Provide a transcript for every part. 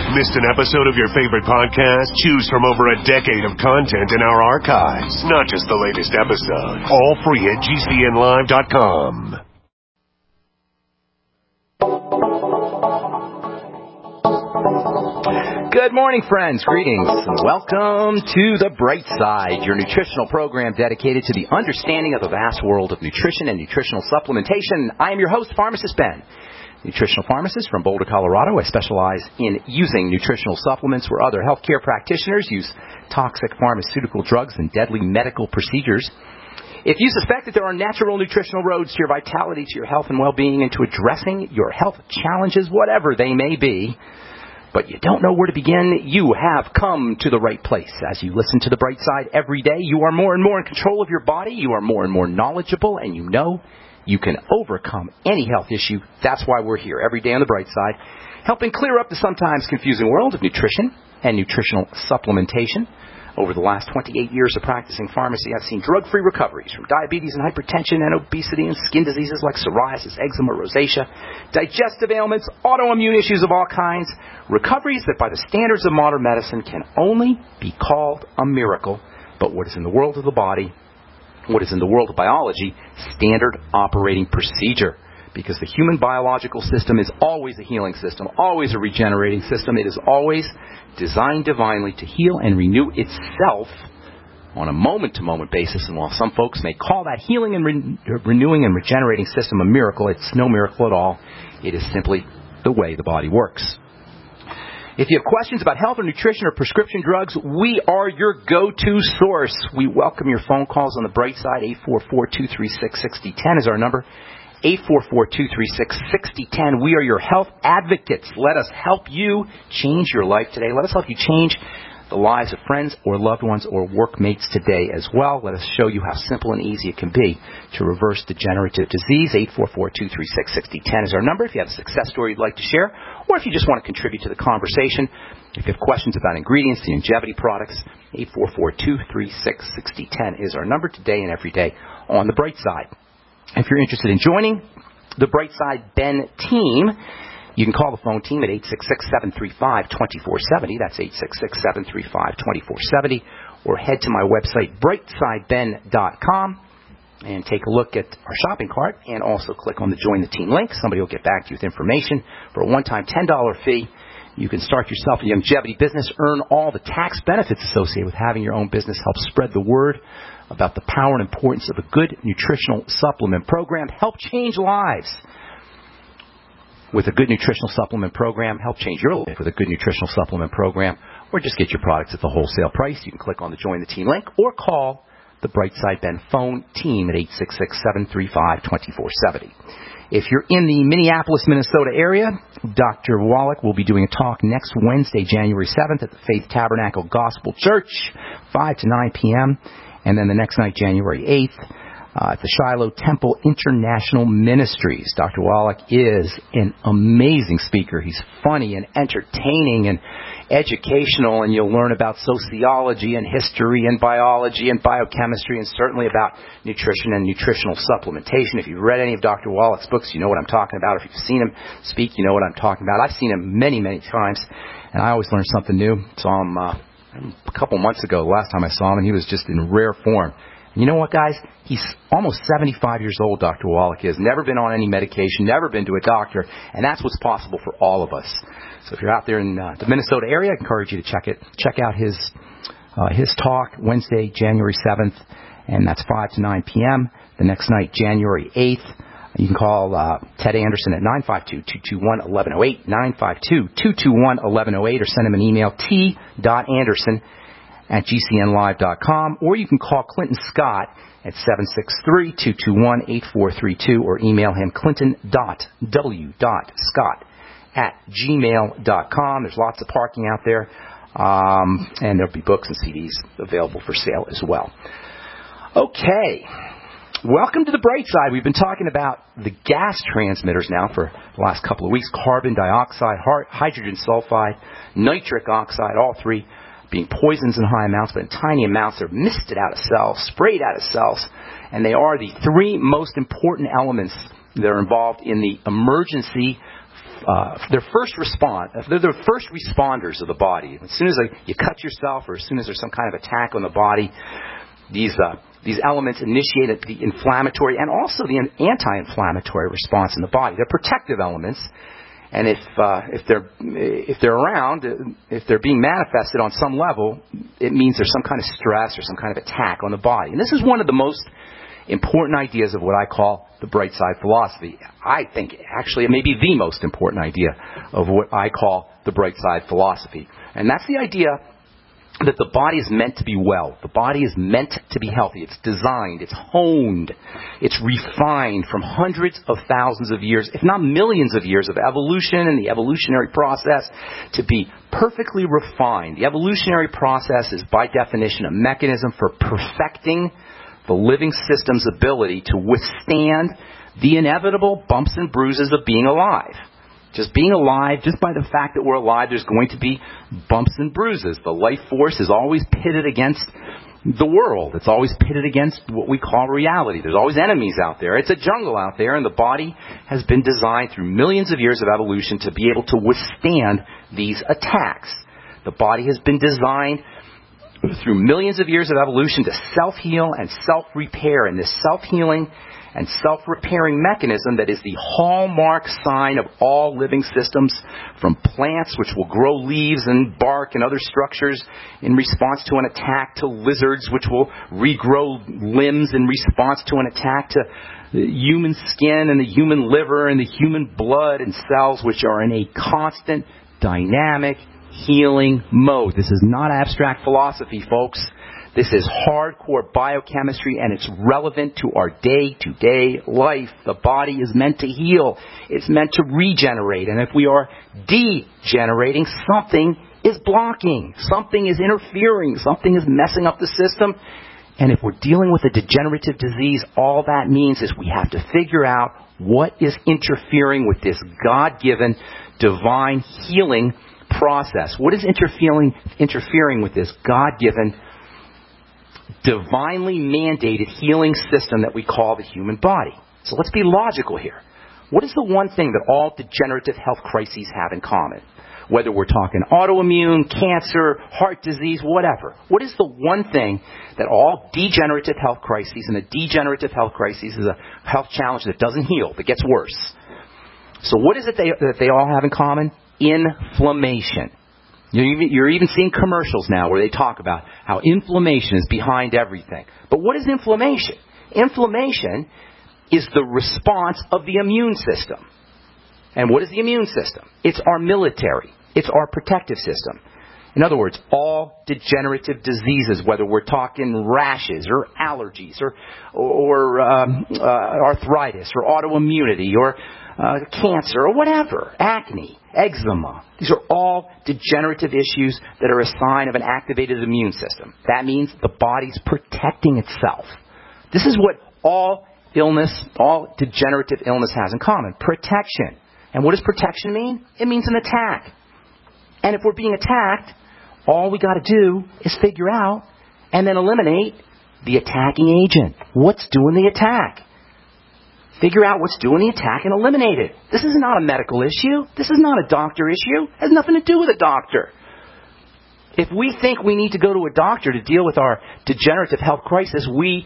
Missed an episode of your favorite podcast? Choose from over a decade of content in our archives, not just the latest episode. All free at GCNlive.com. Good morning, friends. Greetings. Welcome to The Bright Side, your nutritional program dedicated to the understanding of the vast world of nutrition and nutritional supplementation. I am your host, Pharmacist Ben, nutritional pharmacist from Boulder, Colorado. I specialize in using nutritional supplements where other healthcare practitioners use toxic pharmaceutical drugs and deadly medical procedures. If you suspect that there are natural nutritional roads to your vitality, to your health and well-being, and to addressing your health challenges, whatever they may be, but you don't know where to begin, you have come to the right place. As you listen to The Bright Side every day, you are more and more in control of your body, you are more and more knowledgeable, and you know you can overcome any health issue. That's why we're here every day on The Bright Side, helping clear up the sometimes confusing world of nutrition and nutritional supplementation. Over the last 28 years of practicing pharmacy, I've seen drug-free recoveries from diabetes and hypertension and obesity and skin diseases like psoriasis, eczema, rosacea, digestive ailments, autoimmune issues of all kinds, recoveries that by the standards of modern medicine can only be called a miracle. But what is in the world of the body, what is in the world of biology, standard operating procedure. Because the human biological system is always a healing system, always a regenerating system. It is always designed divinely to heal and renew itself on a moment-to-moment basis. And while some folks may call that healing and renewing and regenerating system a miracle, it's no miracle at all. It is simply the way the body works. If you have questions about health or nutrition or prescription drugs, we are your go-to source. We welcome your phone calls on The Bright Side. 844-236-6010 is our number. 844-236-6010. We are your health advocates. Let us help you change your life today. Let us help you change the lives of friends or loved ones or workmates today as well. Let us show you how simple and easy it can be to reverse degenerative disease. 844-236-6010 is our number if you have a success story you'd like to share, or if you just want to contribute to the conversation. If you have questions about ingredients, the longevity products, 844-236-6010 is our number today and every day on The Bright Side. If you're interested in joining the Bright Side Ben team, you can call the phone team at 866-735-2470. That's 866-735-2470. Or head to my website, brightsideben.com, and take a look at our shopping cart and also click on the Join the Team link. Somebody will get back to you with information. For a one-time $10 fee, you can start yourself a longevity business, earn all the tax benefits associated with having your own business, help spread the word about the power and importance of a good nutritional supplement program, help change lives with a good nutritional supplement program, help change your life with a good nutritional supplement program, or just get your products at the wholesale price. You can click on the Join the Team link or call the Brightside Ben phone team at 866-735-2470. If you're in the Minneapolis, Minnesota area, Dr. Wallach will be doing a talk next Wednesday, January 7th at the Faith Tabernacle Gospel Church, 5 to 9 p.m., and then the next night, January 8th, at the Shiloh Temple International Ministries. Dr. Wallach is an amazing speaker. He's funny and entertaining and educational, and you'll learn about sociology and history and biology and biochemistry and certainly about nutrition and nutritional supplementation. If you've read any of Dr. Wallach's books, you know what I'm talking about. If you've seen him speak, you know what I'm talking about. I've seen him many, many times, and I always learn something new. Saw him a couple months ago, the last time I saw him, and he was just in rare form. And you know what, guys? He's almost 75 years old, Dr. Wallach is. Never been on any medication, never been to a doctor, and that's what's possible for all of us. So if you're out there in the Minnesota area, I encourage you to check out his talk Wednesday, January 7th, and that's 5 to 9 p.m. The next night, January 8th. You can call Ted Anderson at 952-221-1108, 952-221-1108, or send him an email, t.anderson@gcnlive.com, or you can call Clinton Scott at 763-221-8432, or email him clinton.w.scott@gmail.com. There's lots of parking out there, and there'll be books and CDs available for sale as well. Okay. Welcome to The Bright Side. We've been talking about the gas transmitters now for the last couple of weeks. Carbon dioxide, hydrogen sulfide, nitric oxide, all three being poisons in high amounts, but in tiny amounts. They're misted out of cells, sprayed out of cells, and they are the three most important elements that are involved in the emergency their first response. They're the first responders of the body. As soon as you cut yourself, or as soon as there's some kind of attack on the body, these elements initiate the inflammatory and also the anti-inflammatory response in the body. They're protective elements, and if they're around, if they're being manifested on some level, it means there's some kind of stress or some kind of attack on the body. And this is one of the most important ideas of what I call the bright side philosophy. I think actually it may be the most important idea of what I call the bright side philosophy. And that's the idea that the body is meant to be well. The body is meant to be healthy. It's designed, it's honed, it's refined from hundreds of thousands of years, if not millions of years of evolution and the evolutionary process to be perfectly refined. The evolutionary process is by definition a mechanism for perfecting the living system's ability to withstand the inevitable bumps and bruises of being alive. Just being alive, just by the fact that we're alive, there's going to be bumps and bruises. The life force is always pitted against the world. It's always pitted against what we call reality. There's always enemies out there. It's a jungle out there, and the body has been designed through millions of years of evolution to be able to withstand these attacks. The body has been designed through millions of years of evolution to self-heal and self-repair. And this self-healing and self-repairing mechanism that is the hallmark sign of all living systems, from plants which will grow leaves and bark and other structures in response to an attack, to lizards which will regrow limbs in response to an attack, to the human skin and the human liver and the human blood and cells which are in a constant, dynamic, healing mode. This is not abstract philosophy, folks. This is hardcore biochemistry, and it's relevant to our day-to-day life. The body is meant to heal. It's meant to regenerate. And if we are degenerating, something is blocking. Something is interfering. Something is messing up the system. And if we're dealing with a degenerative disease, all that means is we have to figure out what is interfering with this God-given, divine healing process. What is interfering with this God-given, divinely mandated healing system that we call the human body? So let's be logical here. What is the one thing that all degenerative health crises have in common? Whether we're talking autoimmune, cancer, heart disease, whatever. What is the one thing that all degenerative health crises, and a degenerative health crisis is a health challenge that doesn't heal, that gets worse. So what is it that they all have in common? Inflammation. You're even seeing commercials now where they talk about how inflammation is behind everything. But what is inflammation? Inflammation is the response of the immune system. And what is the immune system? It's our military. It's our protective system. In other words, all degenerative diseases, whether we're talking rashes or allergies or arthritis or autoimmunity or cancer or whatever, acne, eczema. These are all degenerative issues that are a sign of an activated immune system. That means the body's protecting itself. This is what all degenerative illness has in common. Protection. And what does protection mean? It means an attack. And if we're being attacked, all we got to do is figure out and then eliminate the attacking agent. What's doing the attack? Figure out what's doing the attack and eliminate it. This is not a medical issue. This is not a doctor issue. It has nothing to do with a doctor. If we think we need to go to a doctor to deal with our degenerative health crisis,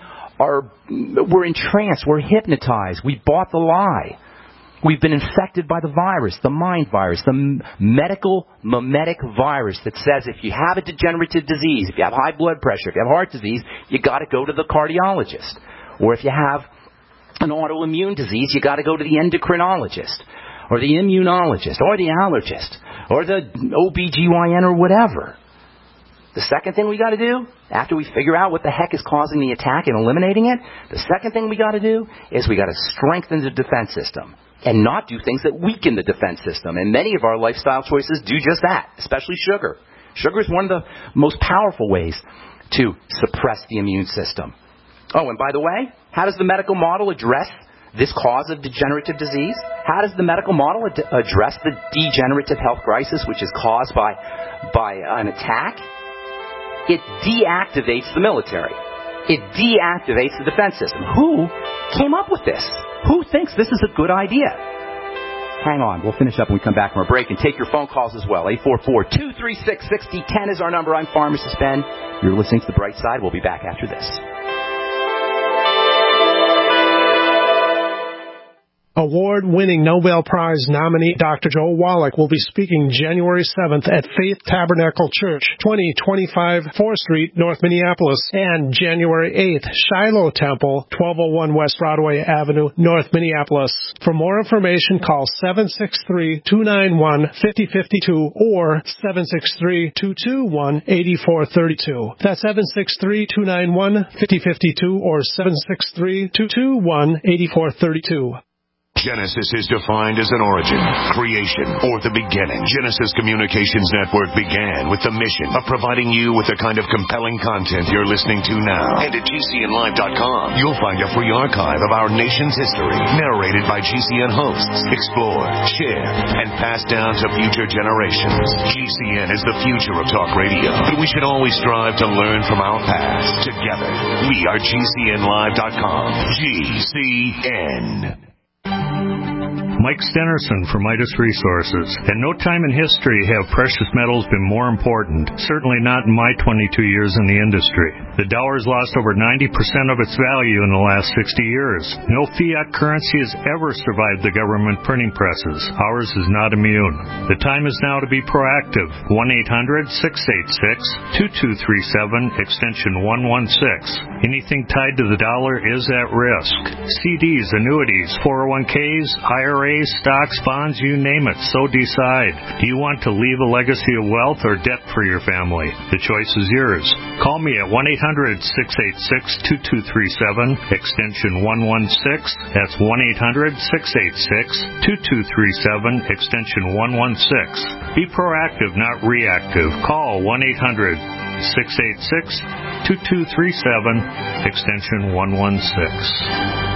we're entranced. We're hypnotized. We bought the lie. We've been infected by the virus, the mind virus, the medical mimetic virus that says if you have a degenerative disease, if you have high blood pressure, if you have heart disease, you got to go to the cardiologist. Or if you have an autoimmune disease, you got to go to the endocrinologist or the immunologist or the allergist or the OBGYN or whatever. The second thing we got to do, after we figure out what the heck is causing the attack and eliminating it, the second thing we got to do is we got to strengthen the defense system and not do things that weaken the defense system. And many of our lifestyle choices do just that, especially sugar. Sugar is one of the most powerful ways to suppress the immune system. Oh, and by the way, how does the medical model address this cause of degenerative disease? How does the medical model address the degenerative health crisis, which is caused by an attack? It deactivates the military. It deactivates the defense system. Who came up with this? Who thinks this is a good idea? Hang on. We'll finish up when we come back from our break and take your phone calls as well. 844-236-6010 is our number. I'm Pharmacist Ben. You're listening to The Bright Side. We'll be back after this. Award-winning Nobel Prize nominee Dr. Joe Wallach will be speaking January 7th at Faith Tabernacle Church, 2025 4th Street, North Minneapolis, and January 8th, Shiloh Temple, 1201 West Broadway Avenue, North Minneapolis. For more information, call 763-291-5052 or 763-221-8432. That's 763-291-5052 or 763-221-8432. Genesis is defined as an origin, creation, or the beginning. Genesis Communications Network began with the mission of providing you with the kind of compelling content you're listening to now. And at GCNlive.com, you'll find a free archive of our nation's history, narrated by GCN hosts, explored, shared, and passed down to future generations. GCN is the future of talk radio, but we should always strive to learn from our past. Together, we are GCNlive.com. GCN. Mike Stenerson from Midas Resources. At no time in history have precious metals been more important, certainly not in my 22 years in the industry. The dollar has lost over 90% of its value in the last 60 years. No fiat currency has ever survived the government printing presses. Ours is not immune. The time is now to be proactive. 1-800-686-2237, extension 116. Anything tied to the dollar is at risk. CDs, annuities, 401ks, IRAs, stocks, bonds, you name it, so decide. Do you want to leave a legacy of wealth or debt for your family? The choice is yours. Call me at 1-800-686-2237, extension 116. That's 1-800-686-2237, extension 116. Be proactive, not reactive. Call 1-800-686-2237, extension 116.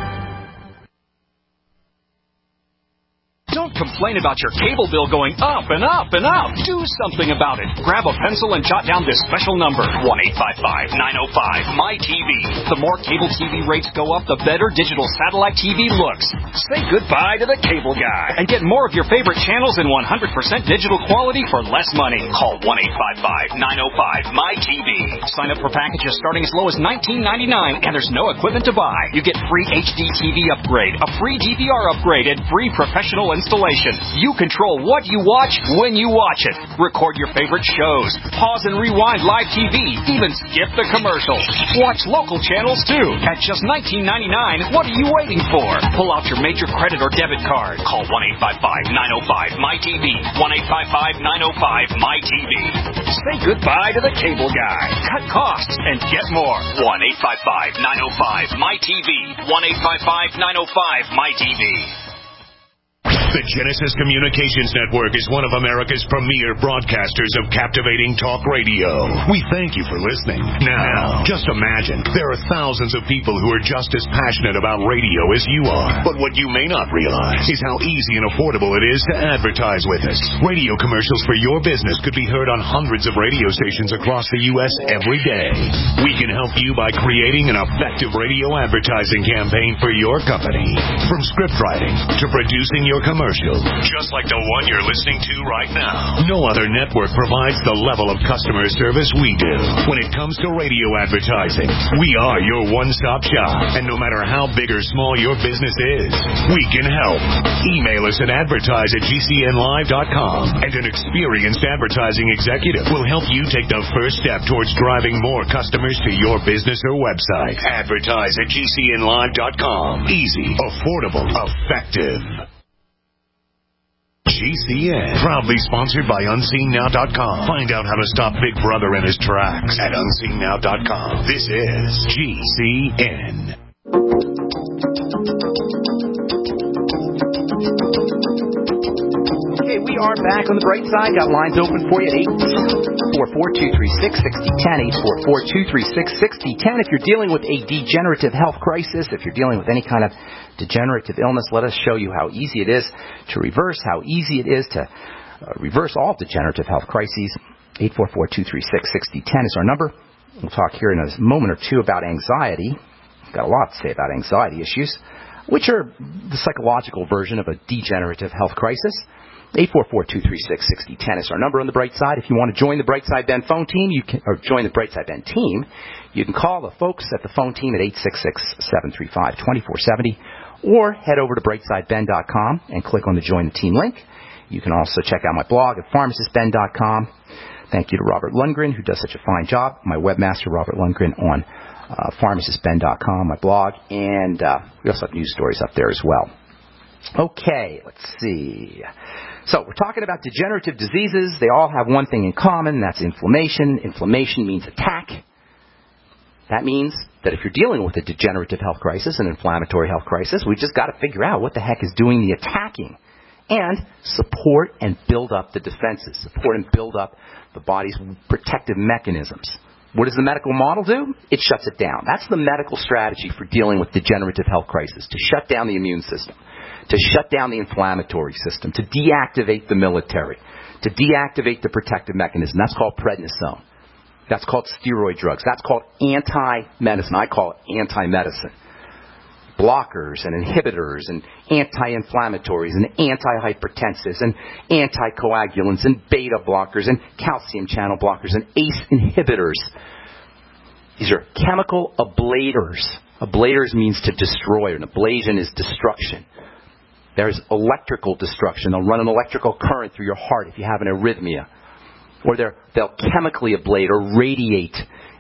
Don't complain about your cable bill going up and up and up. Do something about it. Grab a pencil and jot down this special number, 1-855-905-MY-TV. The more cable TV rates go up, the better digital satellite TV looks. Say goodbye to the cable guy and get more of your favorite channels in 100% digital quality for less money. Call 1-855-905-MY-TV. Sign up for packages starting as low as $19.99, and there's no equipment to buy. You get free HD TV upgrade, a free DVR upgrade, and free professional installation. You control what you watch when you watch it. Record your favorite shows. Pause and rewind live TV. Even skip the commercials. Watch local channels too. At just $19.99, what are you waiting for? Pull out your major credit or debit card. Call 1-855-905-MY-TV. 1-855-905-MY-TV. Say goodbye to the cable guy. Cut costs and get more. 1-855-905-MY-TV. 1-855-905-MY-TV. The Genesis Communications Network is one of America's premier broadcasters of captivating talk radio. We thank you for listening. Now, just imagine, there are thousands of people who are just as passionate about radio as you are. But what you may not realize is how easy and affordable it is to advertise with us. Radio commercials for your business could be heard on hundreds of radio stations across the U.S. every day. We can help you by creating an effective radio advertising campaign for your company. From script writing to producing your commercial, just like the one you're listening to right now. No other network provides the level of customer service we do. When it comes to radio advertising, we are your one-stop shop. And no matter how big or small your business is, we can help. Email us at advertise@GCNlive.com, and an experienced advertising executive will help you take the first step towards driving more customers to your business or website. Advertise@GCNlive.com. Easy, affordable, effective. GCN, proudly sponsored by UnseenNow.com. Find out how to stop Big Brother in his tracks at UnseenNow.com. This is GCN. Okay, we are back on the bright side. Got lines open for you at 844-236-6010, 844-236-6010. If you're dealing with a degenerative health crisis, if you're dealing with any kind of degenerative illness, let us show you how easy it is to reverse, how easy it is to reverse all degenerative health crises. 844-236-6010 is our number. We'll talk here in a moment or two about anxiety. We've got a lot to say about anxiety issues. which are the psychological version of a degenerative health crisis. 844-236-6010 is our number on the Bright Side. If you want to join the Bright Side Ben phone team, or join the Bright Side Ben team, you can call the folks at the phone team at 866-735-2470, or head over to brightsideben.com and click on the Join the Team link. You can also check out my blog at pharmacistben.com. Thank you to Robert Lundgren, who does such a fine job, my webmaster, Robert Lundgren, on pharmacistben.com, my blog, and we also have news stories up there as well. Okay, let's see. So we're talking about degenerative diseases. They all have one thing in common, and that's inflammation. Inflammation means attack. That means that if you're dealing with a degenerative health crisis, an inflammatory health crisis, we've just got to figure out what the heck is doing the attacking and support and build up the defenses, support and build up the body's protective mechanisms. What does the medical model do? It shuts it down. That's the medical strategy for dealing with degenerative health crisis, to shut down the immune system, to shut down the inflammatory system, to deactivate the military, to deactivate the protective mechanism. That's called prednisone. That's called steroid drugs. That's called anti-medicine. I call it anti-medicine. Blockers and inhibitors and anti-inflammatories and antihypertensives and anticoagulants and beta blockers and calcium channel blockers and ACE inhibitors. These are chemical ablators. Ablators means to destroy. An ablation is destruction. There's electrical destruction. They'll run an electrical current through your heart if you have an arrhythmia. Or they'll chemically ablate or radiate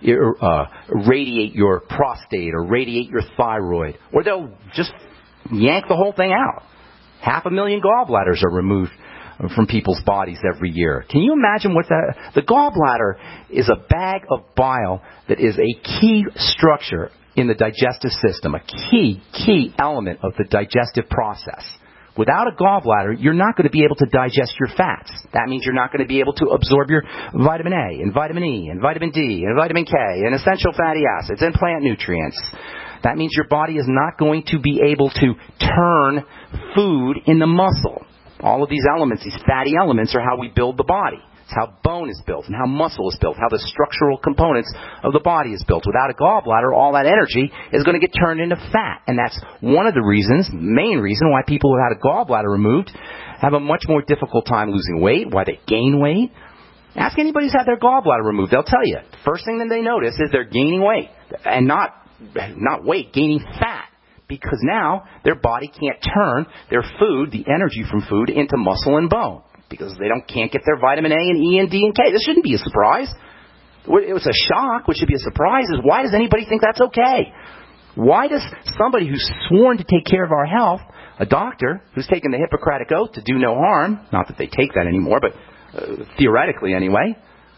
your prostate or radiate your thyroid. Or they'll just yank the whole thing out. 500,000 gallbladders are removed from people's bodies every year. Can you imagine what the gallbladder is? A bag of bile that is a key structure in the digestive system, a key element of the digestive process. Without a gallbladder, you're not going to be able to digest your fats. That means you're not going to be able to absorb your vitamin A and vitamin E and vitamin D and vitamin K and essential fatty acids and plant nutrients. That means your body is not going to be able to turn food into muscle. All of these elements, these fatty elements, are how we build the body. It's how bone is built and how muscle is built, how the structural components of the body is built. Without a gallbladder, all that energy is going to get turned into fat. And that's one of the reasons, main reason, why people who had a gallbladder removed have a much more difficult time losing weight, why they gain weight. Ask anybody who's had their gallbladder removed. They'll tell you. The first thing that they notice is they're gaining weight. And not weight, gaining fat. Because now their body can't turn their food, the energy from food, into muscle and bone. Because they can't get their vitamin A and E and D and K. This shouldn't be a surprise. It was a shock. What should be a surprise is, why does anybody think that's okay? Why does somebody who's sworn to take care of our health, a doctor who's taken the Hippocratic Oath to do no harm, not that they take that anymore, but theoretically anyway,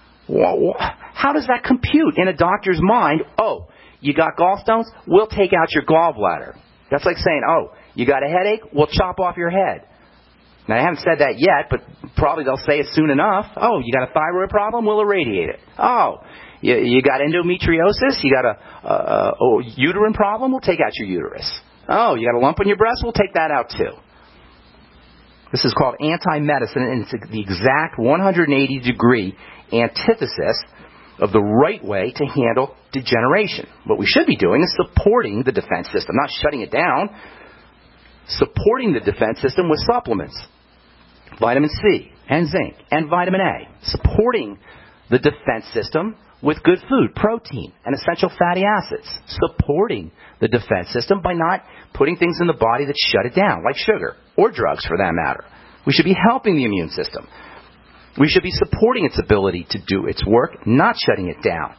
how does that compute in a doctor's mind? Oh, you got gallstones? We'll take out your gallbladder. That's like saying, oh, you got a headache? We'll chop off your head. Now, I haven't said that yet, but probably they'll say it soon enough. Oh, you got a thyroid problem? We'll irradiate it. Oh, you got endometriosis? You got a uterine problem? We'll take out your uterus. Oh, you got a lump on your breast? We'll take that out too. This is called anti-medicine, and it's the exact 180-degree antithesis of the right way to handle degeneration. What we should be doing is supporting the defense system, not shutting it down. Supporting the defense system with supplements. Vitamin C and zinc and vitamin A. Supporting the defense system with good food, protein, and essential fatty acids. Supporting the defense system by not putting things in the body that shut it down, like sugar, or drugs for that matter. We should be helping the immune system. We should be supporting its ability to do its work, not shutting it down.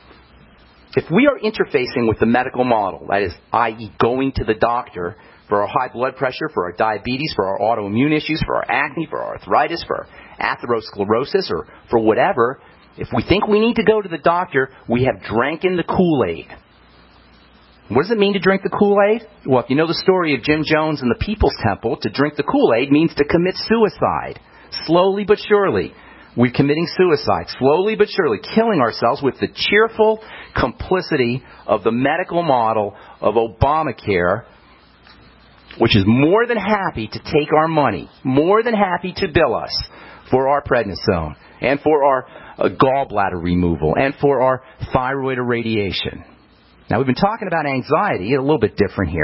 If we are interfacing with the medical model, that is, i.e. going to the doctor for our high blood pressure, for our diabetes, for our autoimmune issues, for our acne, for our arthritis, for our atherosclerosis, or for whatever, if we think we need to go to the doctor, we have drank in the Kool-Aid. What does it mean to drink the Kool-Aid? Well, if you know the story of Jim Jones and the People's Temple, to drink the Kool-Aid means to commit suicide. Slowly but surely, we're committing suicide. Slowly but surely, killing ourselves with the cheerful complicity of the medical model of Obamacare, which is more than happy to take our money, more than happy to bill us for our prednisone and for our gallbladder removal and for our thyroid irradiation. Now, we've been talking about anxiety, a little bit different here.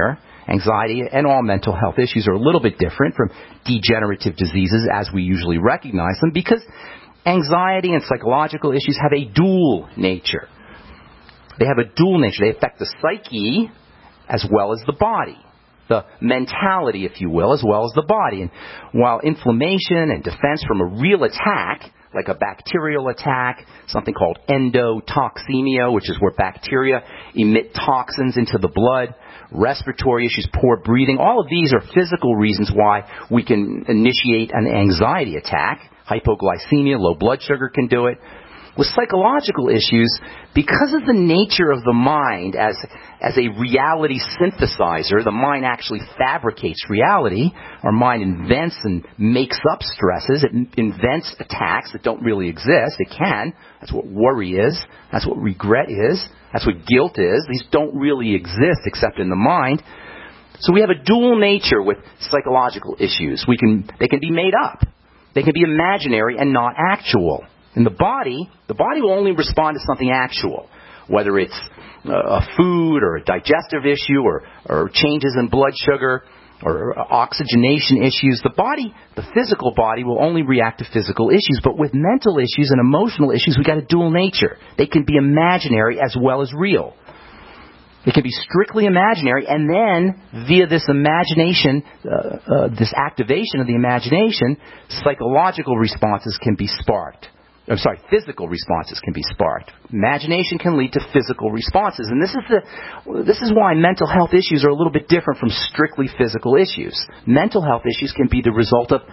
Anxiety and all mental health issues are a little bit different from degenerative diseases as we usually recognize them, because anxiety and psychological issues have a dual nature. They have a dual nature. They affect the psyche as well as the body. The mentality, if you will, as well as the body. And while inflammation and defense from a real attack, like a bacterial attack, something called endotoxemia, which is where bacteria emit toxins into the blood, respiratory issues, poor breathing, all of these are physical reasons why we can initiate an anxiety attack. Hypoglycemia, low blood sugar can do it. With psychological issues, because of the nature of the mind as a reality synthesizer, the mind actually fabricates reality. Our mind invents and makes up stresses. It invents attacks that don't really exist. It can. That's what worry is. That's what regret is. That's what guilt is. These don't really exist except in the mind. So we have a dual nature with psychological issues. They can be made up. They can be imaginary and not actual. In the body will only respond to something actual, whether it's a food or a digestive issue or changes in blood sugar or oxygenation issues. The physical body will only react to physical issues. But with mental issues and emotional issues, we've got a dual nature. They can be imaginary as well as real. They can be strictly imaginary, and then via this imagination, this activation of the imagination, psychological responses can be sparked. Physical responses can be sparked. Imagination can lead to physical responses. And this is why mental health issues are a little bit different from strictly physical issues. Mental health issues can be the result of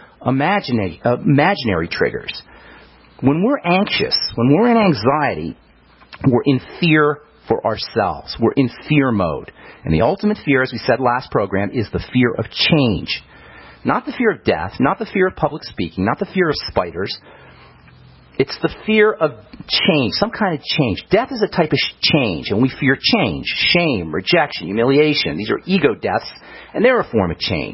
imaginary triggers. When we're anxious, when we're in anxiety, we're in fear for ourselves. We're in fear mode. And the ultimate fear, as we said last program, is the fear of change. Not the fear of death, not the fear of public speaking, not the fear of spiders. It's the fear of change, some kind of change. Death is a type of change, and we fear change, shame, rejection, humiliation. These are ego deaths, and they're a form of change.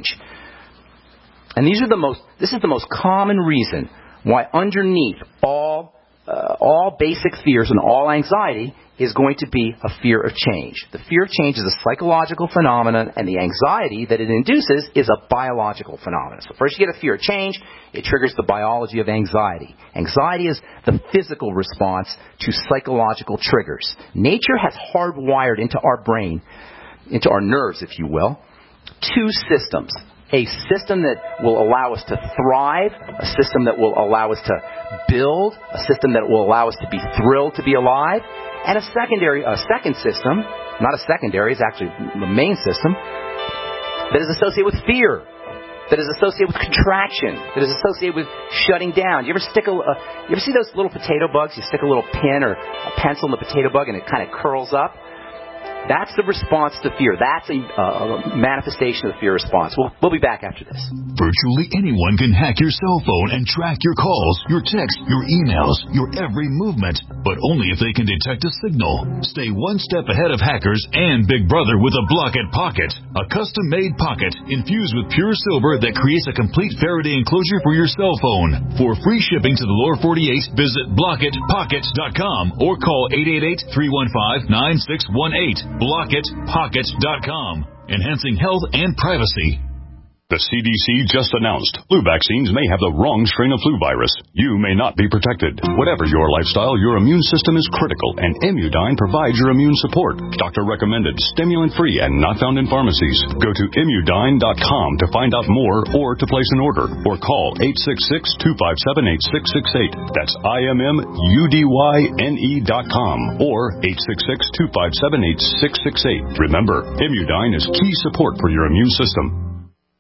And this is the most common reason why underneath all basic fears and all anxiety is going to be a fear of change. The fear of change is a psychological phenomenon, and the anxiety that it induces is a biological phenomenon. So first you get a fear of change, it triggers the biology of anxiety. Anxiety is the physical response to psychological triggers. Nature has hardwired into our brain, into our nerves, if you will, two systems. A system that will allow us to thrive, a system that will allow us to build, a system that will allow us to be thrilled to be alive, and a second system, not a secondary, it's actually the main system, that is associated with fear, that is associated with contraction, that is associated with shutting down. You ever see those little potato bugs? You stick a little pin or a pencil in the potato bug and it kind of curls up. That's the response to fear. That's a manifestation of the fear response. We'll be back after this. Virtually anyone can hack your cell phone and track your calls, your texts, your emails, your every movement, but only if they can detect a signal. Stay one step ahead of hackers and Big Brother with a Blockit Pocket, a custom-made pocket infused with pure silver that creates a complete Faraday enclosure for your cell phone. For free shipping to the lower 48, visit BlockitPockets.com or call 888-315-9618. BlockitPockets.com, enhancing health and privacy. The CDC just announced flu vaccines may have the wrong strain of flu virus. You may not be protected. Whatever your lifestyle, your immune system is critical, and Immudyne provides your immune support. Doctor recommended, stimulant-free, and not found in pharmacies. Go to Immudyne.com to find out more or to place an order, or call 866-257-8668. That's IMMUDYNE.com or 866-257-8668. Remember, Immudyne is key support for your immune system.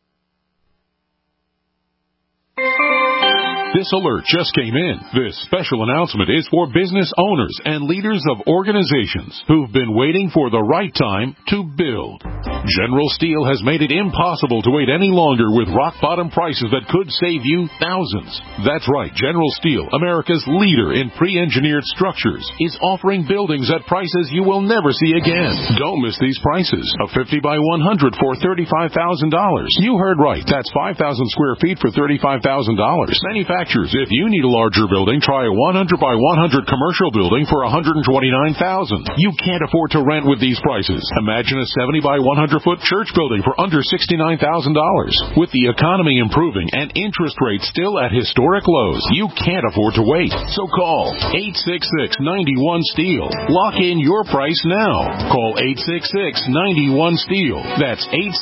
This alert just came in. This special announcement is for business owners and leaders of organizations who've been waiting for the right time to build. General Steel has made it impossible to wait any longer with rock-bottom prices that could save you thousands. That's right, General Steel, America's leader in pre-engineered structures, is offering buildings at prices you will never see again. Don't miss these prices. A 50 by 100 for $35,000. You heard right. That's 5,000 square feet for $35,000. Manufactured manufacturers. If you need a larger building, try a 100 by 100 commercial building for $129,000. You can't afford to rent with these prices. Imagine a 70 by 100 foot church building for under $69,000. With the economy improving and interest rates still at historic lows, you can't afford to wait. So call 866-91-STEEL. Lock in your price now. Call 866-91-STEEL. That's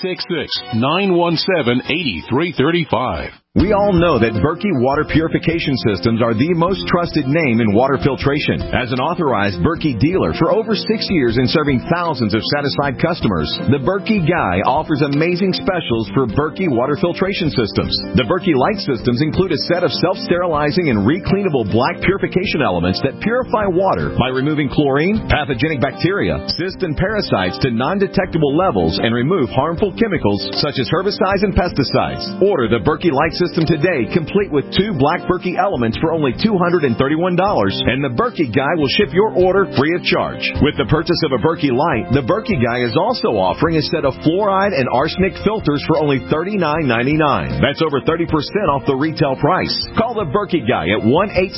866-917-8335. We all know that Berkey Water Purification Systems are the most trusted name in water filtration. As an authorized Berkey dealer for over 6 years and serving thousands of satisfied customers, the Berkey Guy offers amazing specials for Berkey water filtration systems. The Berkey Light systems include a set of self-sterilizing and recleanable black purification elements that purify water by removing chlorine, pathogenic bacteria, cysts, and parasites to non-detectable levels and remove harmful chemicals such as herbicides and pesticides. Order the Berkey Light system today, complete with 2 black Berkey elements for only $231, and the Berkey Guy will ship your order free of charge. With the purchase of a Berkey Light, the Berkey Guy is also offering a set of fluoride and arsenic filters for only $39.99. That's over 30% off the retail price. Call the Berkey Guy at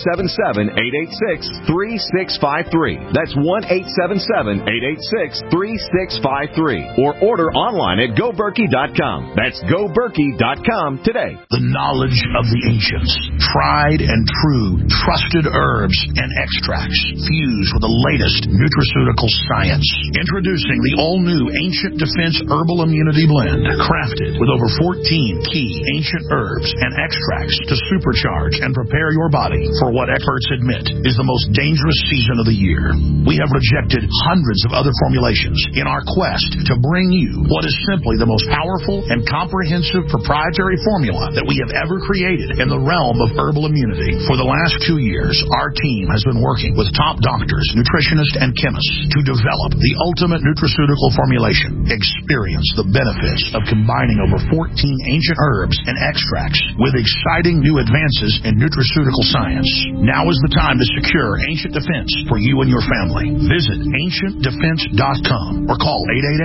1-877-886-3653. That's 1-877-886-3653. Or order online at GoBerkey.com. That's GoBerkey.com today. The knowledge of the ancients, tried and true, trusted herbs and extracts fused with the latest nutraceutical science. Introducing the all-new Ancient Defense Herbal Immunity Blend, crafted with over 14 key ancient herbs and extracts to supercharge and prepare your body for what experts admit is the most dangerous season of the year. We have rejected hundreds of other formulations in our quest to bring you what is simply the most powerful and comprehensive proprietary formula that we have ever created in the realm of herbal immunity. For the last 2 years, our team has been working with top doctors, nutritionists, and chemists to develop the ultimate nutraceutical formulation. Experience the benefits of combining over 14 ancient herbs and extracts with exciting new advances in nutraceutical science. Now is the time to secure Ancient Defense for you and your family. Visit AncientDefense.com or call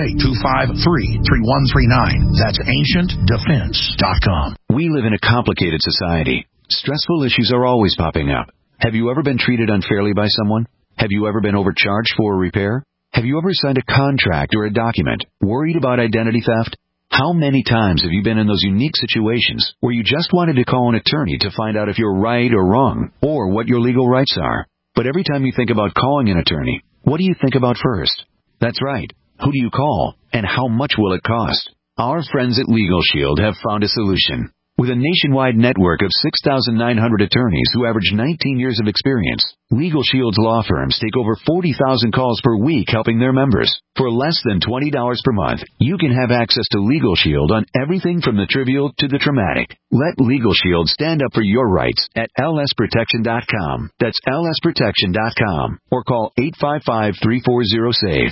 888-253-3139. That's AncientDefense.com. We live in a complicated society. Stressful issues are always popping up. Have you ever been treated unfairly by someone? Have you ever been overcharged for a repair? Have you ever signed a contract or a document worried about identity theft? How many times have you been in those unique situations where you just wanted to call an attorney to find out if you're right or wrong, or what your legal rights are? But every time you think about calling an attorney, what do you think about first? That's right. Who do you call, and how much will it cost? Our friends at Legal Shield have found a solution. With a nationwide network of 6,900 attorneys who average 19 years of experience, Legal Shield's law firms take over 40,000 calls per week helping their members. For less than $20 per month, you can have access to Legal Shield on everything from the trivial to the traumatic. Let Legal Shield stand up for your rights at lsprotection.com. That's lsprotection.com. Or call 855-340-SAVE,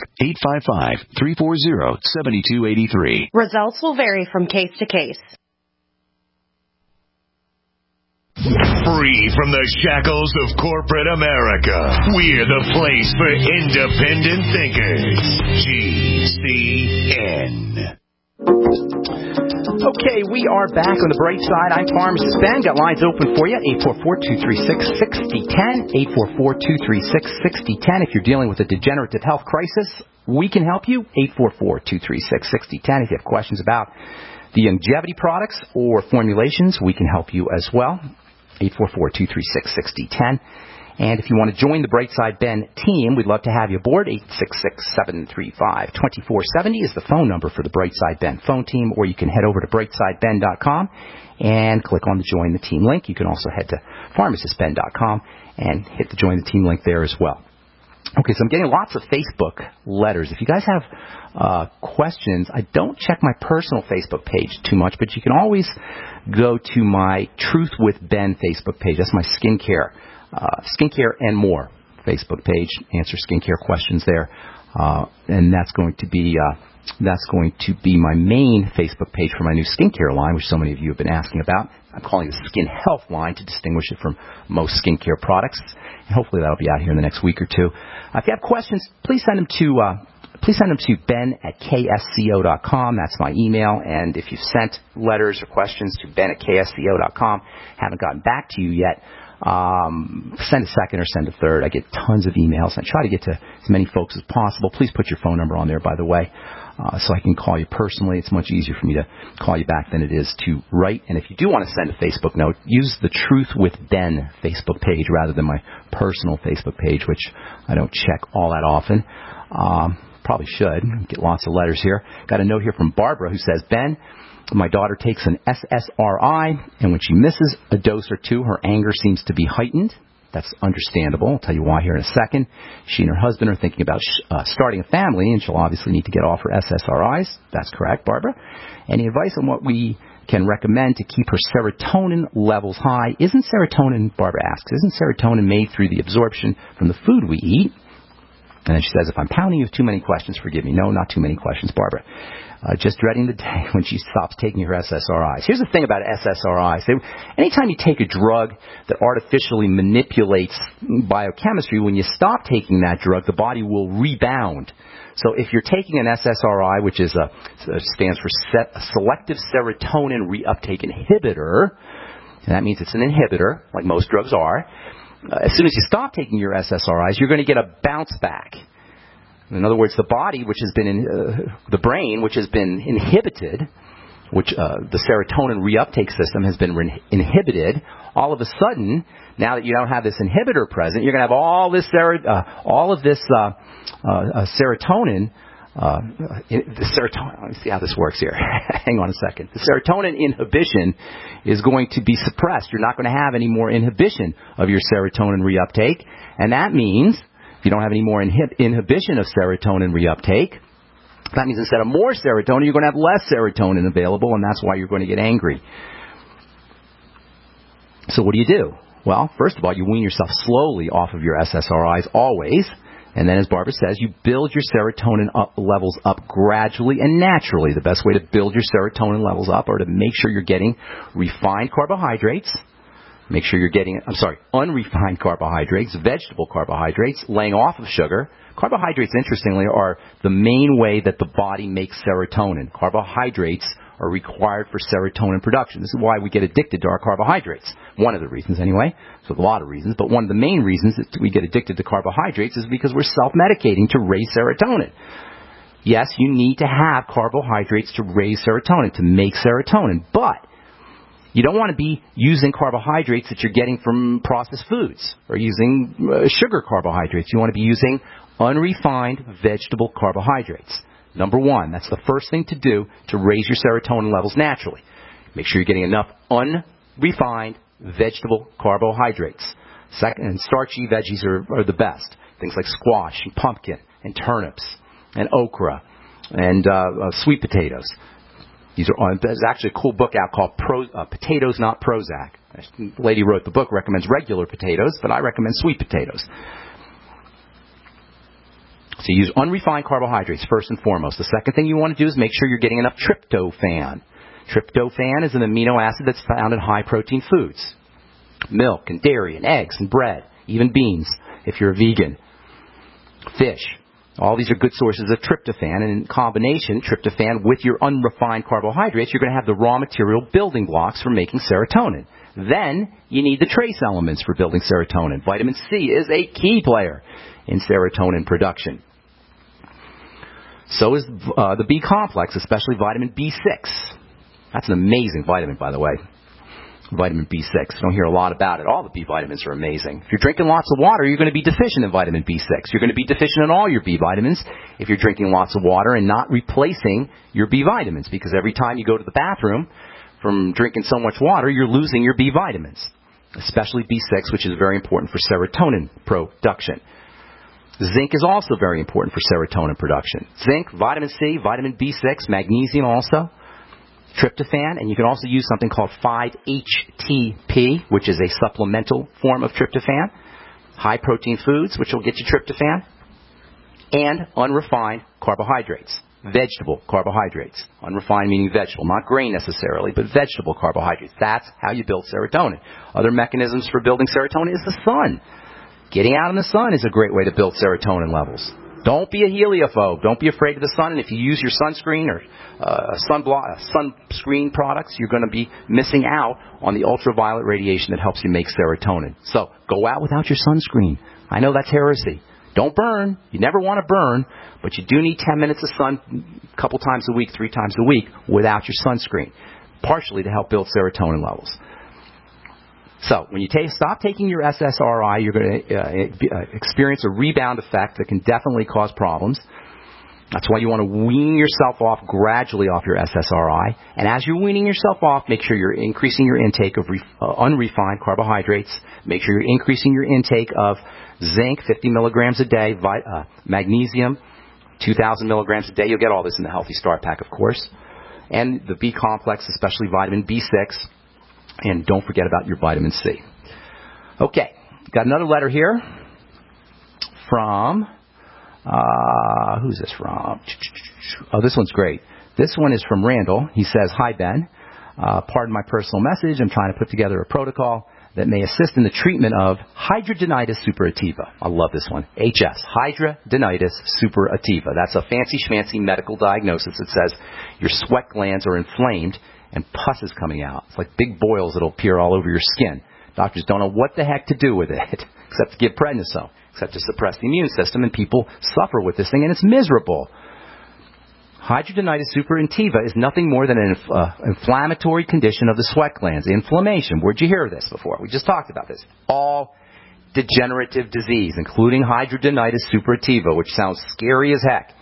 855-340-7283. Results will vary from case to case. Free from the shackles of corporate America, we're the place for independent thinkers. GCN. Okay, we are back on the bright side. I'm Pharmacist Ben. Got lines open for you, 844-236-6010, 844-236-6010. If you're dealing with a degenerative health crisis, we can help you, 844-236-6010. If you have questions about the longevity products or formulations, we can help you as well. 844-236-6010. And if you want to join the Brightside Ben team, we'd love to have you aboard. 866-735-2470 is the phone number for the Brightside Ben phone team, or you can head over to brightsideben.com and click on the Join the Team link. You can also head to pharmacistben.com and hit the Join the Team link there as well. Okay, so I'm getting lots of Facebook letters. If you guys have questions, I don't check my personal Facebook page too much, but you can always go to my Truth with Ben Facebook page. That's my skincare and more Facebook page. Answer skincare questions there, and that's going to be my main Facebook page for my new skincare line, which so many of you have been asking about. I'm calling it the Skin Health line to distinguish it from most skincare products. And hopefully that'll be out here in the next week or two. If you have questions, please send them to please send them to ben@ksco.com. That's my email. And if you've sent letters or questions to ben@ksco.com, haven't gotten back to you yet, send a second or send a third. I get tons of emails. I try to get to as many folks as possible. Please put your phone number on there, by the way, so I can call you personally. It's much easier for me to call you back than it is to write. And if you do want to send a Facebook note, use the Truth with Ben Facebook page rather than my personal Facebook page, which I don't check all that often. Probably should. Get lots of letters here. Got a note here from Barbara who says, Ben, my daughter takes an SSRI, and when she misses a dose or two, her anger seems to be heightened. That's understandable. I'll tell you why here in a second. She and her husband are thinking about starting a family, and she'll obviously need to get off her SSRIs. That's correct, Barbara. Any advice on what we can recommend to keep her serotonin levels high? Isn't serotonin, Barbara asks, isn't serotonin made through the absorption from the food we eat? And then she says, if I'm pounding you with too many questions, forgive me. No, not too many questions, Barbara. Just dreading the day when she stops taking her SSRIs. Here's the thing about SSRIs. Anytime you take a drug that artificially manipulates biochemistry, when you stop taking that drug, the body will rebound. So if you're taking an SSRI, which is stands for selective serotonin reuptake inhibitor, and that means it's an inhibitor, like most drugs are, as soon as you stop taking your SSRIs, you're going to get a bounce back. In other words, the body, which has been the brain, which has been inhibited, which the serotonin reuptake system has been inhibited, all of a sudden, now that you don't have this inhibitor present, you're going to have all this serotonin. The serotonin. Let me see how this works here. Hang on a second. The serotonin inhibition is going to be suppressed. You're not going to have any more inhibition of your serotonin reuptake, and that means if you don't have any more inhibition of serotonin reuptake, that means instead of more serotonin, you're going to have less serotonin available, and that's why you're going to get angry. So what do? Well, first of all, you wean yourself slowly off of your SSRIs always. And then, as Barbara says, you build your serotonin levels up gradually and naturally. The best way to build your serotonin levels up are to make sure you're getting refined carbohydrates. Make sure you're getting, unrefined carbohydrates, vegetable carbohydrates, laying off of sugar. Carbohydrates, interestingly, are the main way that the body makes serotonin. Carbohydrates are required for serotonin production. This is why we get addicted to our carbohydrates. One of the reasons, anyway. So a lot of reasons, but one of the main reasons that we get addicted to carbohydrates is because we're self-medicating to raise serotonin. Yes, you need to have carbohydrates to raise serotonin, to make serotonin, but you don't want to be using carbohydrates that you're getting from processed foods or using sugar carbohydrates. You want to be using unrefined vegetable carbohydrates. Number one, that's the first thing to do to raise your serotonin levels naturally. Make sure you're getting enough unrefined vegetable carbohydrates. Second, and starchy veggies are the best. Things like squash and pumpkin and turnips and okra and sweet potatoes. There's actually a cool book out called Potatoes Not Prozac. The lady who wrote the book recommends regular potatoes, but I recommend sweet potatoes. So you use unrefined carbohydrates first and foremost. The second thing you want to do is make sure you're getting enough tryptophan. Tryptophan is an amino acid that's found in high-protein foods. Milk and dairy and eggs and bread, even beans if you're a vegan. Fish. All these are good sources of tryptophan, and in combination, tryptophan with your unrefined carbohydrates, you're going to have the raw material building blocks for making serotonin. Then you need the trace elements for building serotonin. Vitamin C is a key player in serotonin production. So is the B complex, especially vitamin B6. That's an amazing vitamin, by the way. Vitamin B6. You don't hear a lot about it. All the B vitamins are amazing. If you're drinking lots of water, you're going to be deficient in vitamin B6. You're going to be deficient in all your B vitamins if you're drinking lots of water and not replacing your B vitamins, because every time you go to the bathroom from drinking so much water, you're losing your B vitamins, especially B6, which is very important for serotonin production. Zinc is also very important for serotonin production. Zinc, vitamin C, vitamin B6, magnesium also, tryptophan, and you can also use something called 5-HTP, which is a supplemental form of tryptophan, high-protein foods, which will get you tryptophan, and unrefined carbohydrates, vegetable carbohydrates. Unrefined meaning vegetable, not grain necessarily, but vegetable carbohydrates. That's how you build serotonin. Other mechanisms for building serotonin is the sun. Getting out in the sun is a great way to build serotonin levels. Don't be a heliophobe. Don't be afraid of the sun. And if you use your sunscreen or sunscreen products, you're going to be missing out on the ultraviolet radiation that helps you make serotonin. So go out without your sunscreen. I know that's heresy. Don't burn. You never want to burn, but you do need 10 minutes of sun a couple times a week, 3 times a week without your sunscreen, partially to help build serotonin levels. So when you stop taking your SSRI, you're going to experience a rebound effect that can definitely cause problems. That's why you want to wean yourself off gradually off your SSRI. And as you're weaning yourself off, make sure you're increasing your intake of unrefined carbohydrates. Make sure you're increasing your intake of zinc, 50 milligrams a day, magnesium, 2,000 milligrams a day. You'll get all this in the Healthy Start Pack, of course. And the B complex, especially vitamin B6. And don't forget about your vitamin C. Okay, got another letter here from, who's this from? Oh, this one's great. This one is from Randall. He says, "Hi, Ben. Pardon my personal message. I'm trying to put together a protocol that may assist in the treatment of hidradenitis suppurativa." I love this one. HS, hidradenitis suppurativa. That's a fancy schmancy medical diagnosis that says your sweat glands are inflamed and pus is coming out. It's like big boils that'll appear all over your skin. Doctors don't know what the heck to do with it, except to give prednisone, except to suppress the immune system, and people suffer with this thing, and it's miserable. Hidradenitis suppurativa is nothing more than an inflammatory condition of the sweat glands. Inflammation. Where'd you hear this before? We just talked about this. All degenerative disease, including hidradenitis suppurativa, which sounds scary as heck.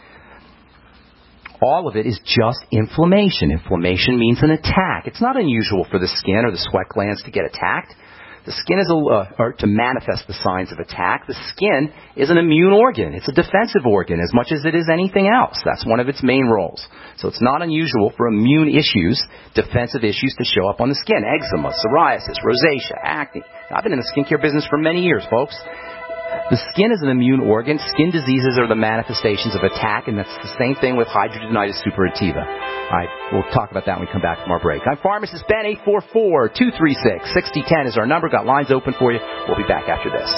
All of it is just inflammation. Inflammation means an attack. It's not unusual for the skin or the sweat glands to get attacked. The skin is or to manifest the signs of attack. The skin is an immune organ. It's a defensive organ as much as it is anything else. That's one of its main roles. So it's not unusual for immune issues, defensive issues, to show up on the skin. Eczema, psoriasis, rosacea, acne. I've been in the skincare business for many years, folks. The skin is an immune organ. Skin diseases are the manifestations of attack, and that's the same thing with hidradenitis suppurativa. All right, we'll talk about that when we come back from our break. I'm Pharmacist Ben. 844-236-6010 is our number. Got lines open for you. We'll be back after this.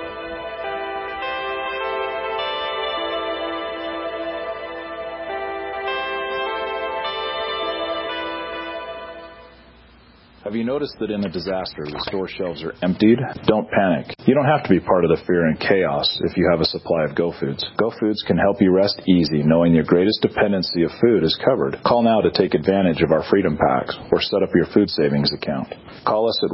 Have you noticed that in a disaster, the store shelves are emptied? Don't panic. You don't have to be part of the fear and chaos if you have a supply of Go Foods. Go Foods can help you rest easy knowing your greatest dependency of food is covered. Call now to take advantage of our Freedom Packs or set up your food savings account. Call us at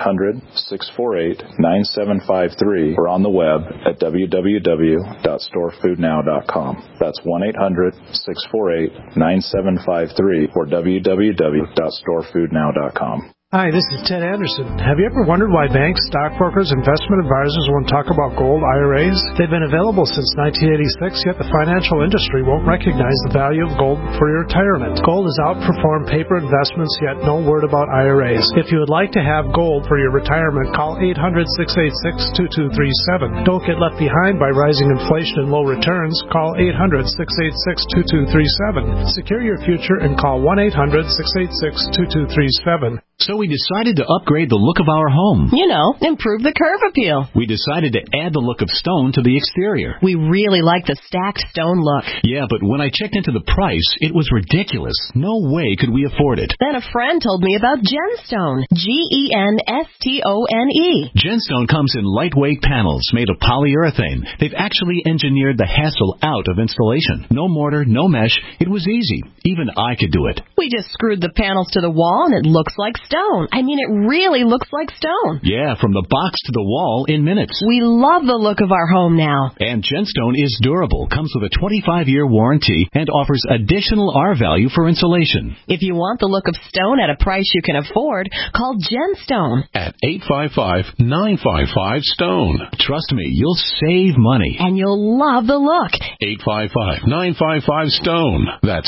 1-800-648-9753 or on the web at www.storefoodnow.com. That's 1-800-648-9753 or www.storefoodnow.com. Hi, this is Ted Anderson. Have you ever wondered why banks, stockbrokers, investment advisors won't talk about gold IRAs? They've been available since 1986, yet the financial industry won't recognize the value of gold for your retirement. Gold has outperformed paper investments, yet no word about IRAs. If you would like to have gold for your retirement, call 800-686-2237. Don't get left behind by rising inflation and low returns. Call 800-686-2237. Secure your future and call 1-800-686-2237. So we decided to upgrade the look of our home. You know, improve the curve appeal. We decided to add the look of stone to the exterior. We really like the stacked stone look. Yeah, but when I checked into the price, it was ridiculous. No way could we afford it. Then a friend told me about Genstone. Genstone. Genstone comes in lightweight panels made of polyurethane. They've actually engineered the hassle out of installation. No mortar, no mesh. It was easy. Even I could do it. We just screwed the panels to the wall and it looks like stone. I mean, it really looks like stone. Yeah, from the box to the wall in minutes. We love the look of our home now. And Genstone is durable, comes with a 25-year warranty, and offers additional R-value for insulation. If you want the look of stone at a price you can afford, call Genstone. At 855-955-STONE. Trust me, you'll save money. And you'll love the look. 855-955-STONE. That's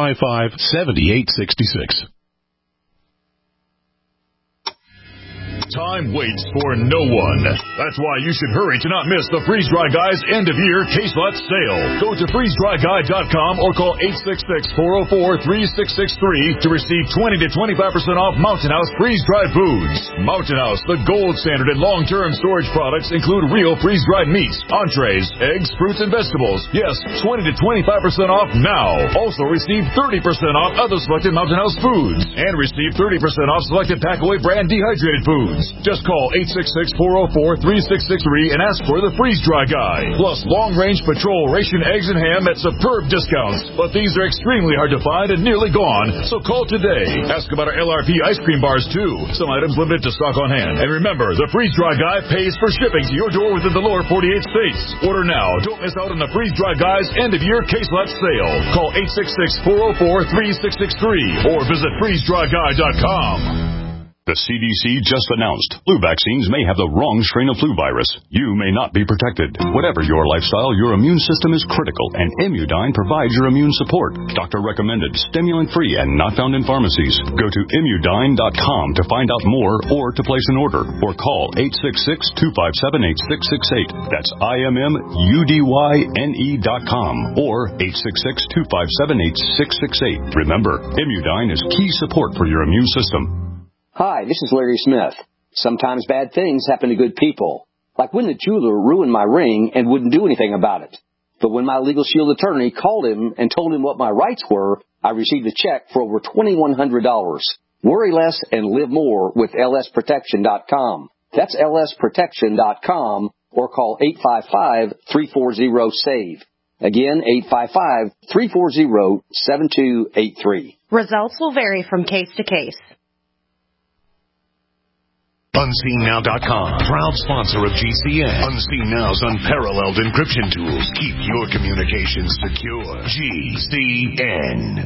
855-955-7866. Time waits for no one. That's why you should hurry to not miss the Freeze Dry Guy's end-of-year case lot sale. Go to freezedryguy.com or call 866-404-3663 to receive 20 to 25% off Mountain House freeze-dried foods. Mountain House, the gold standard in long-term storage products, include real freeze-dried meats, entrees, eggs, fruits, and vegetables. Yes, 20 to 25% off now. Also receive 30% off other selected Mountain House foods and receive 30% off selected Packaway brand dehydrated foods. Just call 866-404-3663 and ask for the Freeze Dry Guy. Plus long-range patrol ration eggs and ham at superb discounts. But these are extremely hard to find and nearly gone, so call today. Ask about our LRP ice cream bars too. Some items limited to stock on hand. And remember, the Freeze Dry Guy pays for shipping to your door within the lower 48 states. Order now. Don't miss out on the Freeze Dry Guy's end-of-year case lot sale. Call 866-404-3663 or visit freezedryguy.com. The CDC just announced flu vaccines may have the wrong strain of flu virus. You may not be protected. Whatever your lifestyle, your immune system is critical, and Immudyne provides your immune support. Doctor recommended, stimulant-free, and not found in pharmacies. Go to Immudyne.com to find out more or to place an order, or call 866-257-8668. That's IMMUDYNE.com or 866-257-8668. Remember, Immudyne is key support for your immune system. Hi, this is Larry Smith. Sometimes bad things happen to good people. Like when the jeweler ruined my ring and wouldn't do anything about it. But when my Legal Shield attorney called him and told him what my rights were, I received a check for over $2,100. Worry less and live more with lsprotection.com. That's lsprotection.com or call 855-340-SAVE. Again, 855-340-7283. Results will vary from case to case. UnseenNow.com, proud sponsor of GCN. Unseen Now's unparalleled encryption tools keep your communications secure. GCN.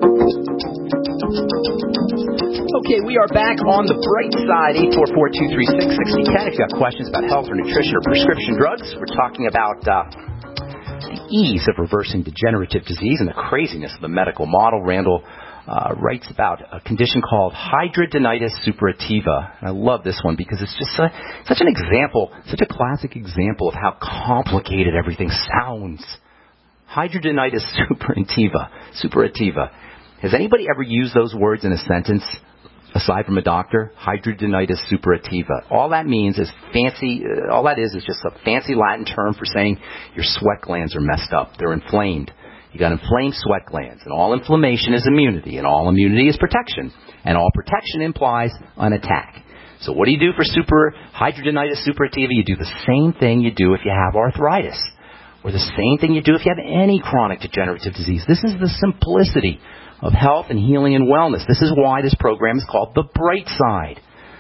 Okay, we are back on the bright side, 844-236-6010. If you have questions about health or nutrition or prescription drugs, we're talking about the ease of reversing degenerative disease and the craziness of the medical model. Randall writes about a condition called hidradenitis suppurativa. And I love this one because it's just such an example, such a classic example of how complicated everything sounds. Hidradenitis suppurativa. Has anybody ever used those words in a sentence aside from a doctor? Hidradenitis suppurativa. All that means is all that is just a fancy Latin term for saying your sweat glands are messed up. They're inflamed. You got inflamed sweat glands, and all inflammation is immunity, and all immunity is protection, and all protection implies an attack. So what do you do for hidradenitis suppurativa? You do the same thing you do if you have arthritis, or the same thing you do if you have any chronic degenerative disease. This is the simplicity of health and healing and wellness. This is why this program is called The Bright Side.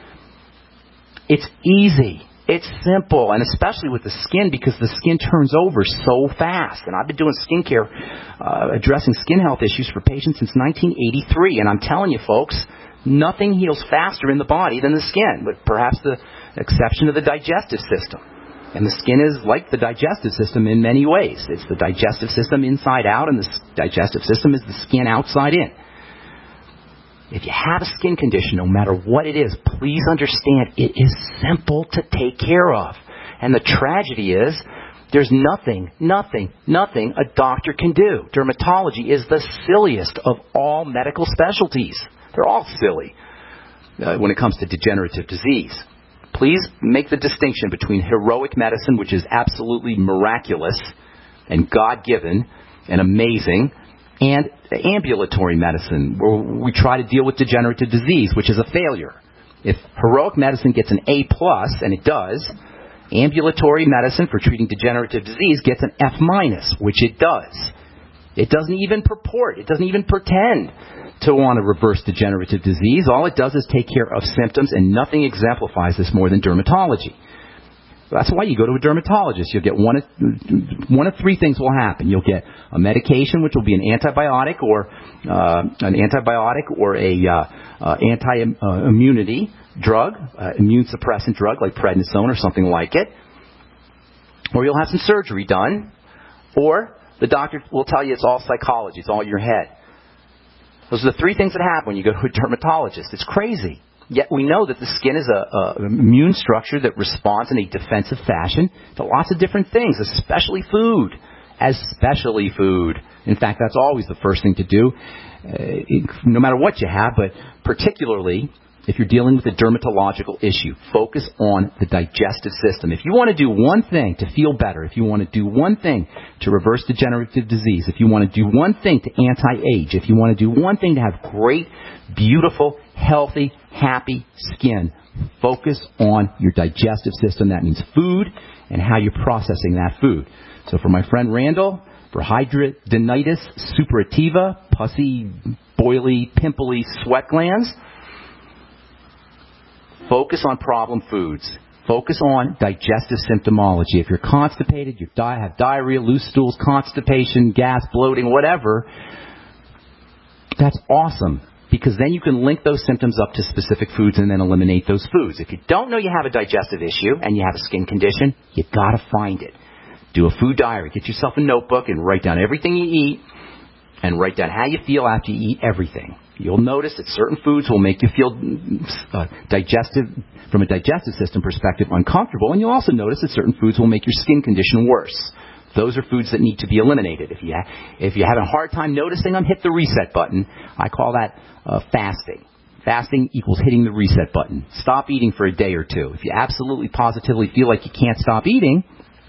It's easy. It's simple, and especially with the skin, because the skin turns over so fast. And I've been doing skincare, addressing skin health issues for patients since 1983. And I'm telling you, folks, nothing heals faster in the body than the skin, with perhaps the exception of the digestive system. And the skin is like the digestive system in many ways. It's the digestive system inside out, and the digestive system is the skin outside in. If you have a skin condition, no matter what it is, please understand it is simple to take care of. And the tragedy is there's nothing a doctor can do. Dermatology is the silliest of all medical specialties. They're all silly when it comes to degenerative disease. Please make the distinction between heroic medicine, which is absolutely miraculous and God-given and amazing, and ambulatory medicine, where we try to deal with degenerative disease, which is a failure. If heroic medicine gets an A+, and it does, ambulatory medicine for treating degenerative disease gets an F-, which it does. It doesn't even purport, it doesn't even pretend to want to reverse degenerative disease. All it does is take care of symptoms, and nothing exemplifies this more than dermatology. That's why you go to a dermatologist. You'll get one of three things will happen. You'll get a medication, which will be an antibiotic or a anti-immunity drug, immune suppressant drug like prednisone or something like it. Or you'll have some surgery done. Or the doctor will tell you it's all psychology. It's all in your head. Those are the three things that happen when you go to a dermatologist. It's crazy. Yet we know that the skin is an immune structure that responds in a defensive fashion to lots of different things, especially food. Especially food. In fact, that's always the first thing to do, no matter what you have, but particularly if you're dealing with a dermatological issue. Focus on the digestive system. If you want to do one thing to feel better, if you want to do one thing to reverse degenerative disease, if you want to do one thing to anti-age, if you want to do one thing to have great, beautiful, healthy, happy skin, focus on your digestive system. That means food and how you're processing that food. So for my friend Randall, for hidradenitis suppurativa, pussy, boily, pimply sweat glands, focus on problem foods. Focus on digestive symptomology. If you're constipated, you have diarrhea, loose stools, constipation, gas, bloating, whatever, that's awesome, because then you can link those symptoms up to specific foods and then eliminate those foods. If you don't know you have a digestive issue and you have a skin condition, you've got to find it. Do a food diary. Get yourself a notebook and write down everything you eat and write down how you feel after you eat everything. You'll notice that certain foods will make you feel from a digestive system perspective, uncomfortable, and you'll also notice that certain foods will make your skin condition worse. Those are foods that need to be eliminated. If you have a hard time noticing them, hit the reset button. I call that fasting. Fasting equals hitting the reset button. Stop eating for a day or two. If you absolutely positively feel like you can't stop eating,